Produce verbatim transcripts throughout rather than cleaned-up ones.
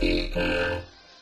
beat down.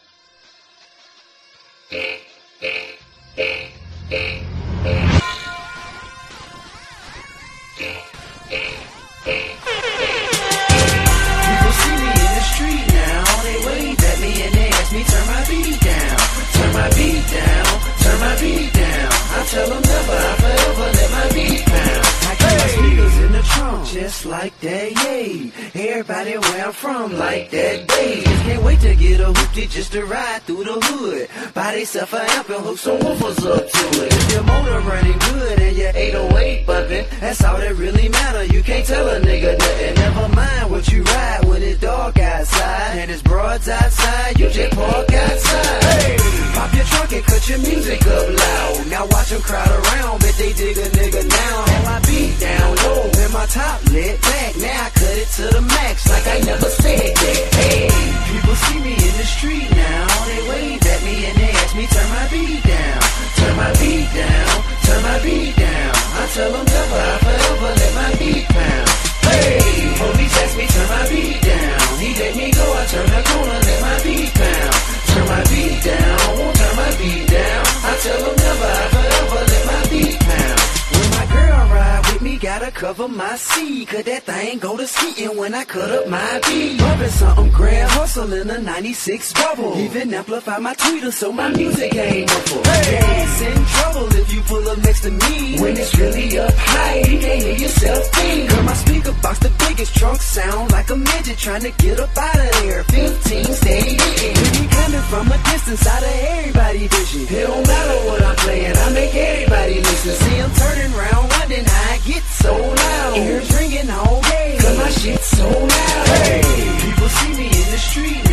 People see me in the street now, they wave at me and they ask me turn my beat down, turn my beat down, turn my beat down. I tell them never, I forever let my beat pound. I keep my sneakers in the trunk, just like that, yay. Everybody where I'm from, like that, day. Just can't wait to get a hoopty just to ride through the hood. Buy they self a amp and hook some woofers up to it. If your motor running good and your eight oh eight bumping, that's all that really matter. You can't tell a nigga nothing. Never mind what you ride when it's dark outside and it's broads outside. You just park outside. Hey, pop your trunk and cut your music up loud. Now watch them crowd around, bet they dig a nigga now. And my beat down low and my top lit back. Now I cut it to the max like I never said that. Hey, people see me in the street now, they wave at me and they ask me turn my beat down, turn my beat down, turn my beat down. I tell them never, I forever let my beat pound. Hey, police ask me turn my beat down, he let me go, I turn the corner, let my beat pound. Turn my beat down, won't turn my beat down. I tell them never, I forever let my beat pound. When my girl ride with me, gotta cover my seat, cause that thing go to skiing when I cut up my beat. Bumpin' something grand, hustle in a ninety-six bubble. Even amplify my tweeter so my music ain't muffled. Hey, it's in trouble if you pull up next to me. When it's really up high, you can't hear yourself think. Cause my speaker box the biggest, trunk sound like a midget trying to get up out of there. fifteen steady hitting. When you coming from a distance, out of everybody vision. It don't matter what I'm playing, I make everybody listen. See I'm turning round, wondering how I get so loud. Ears ringing all day, cause my shit's so loud. Hey, people see me in the street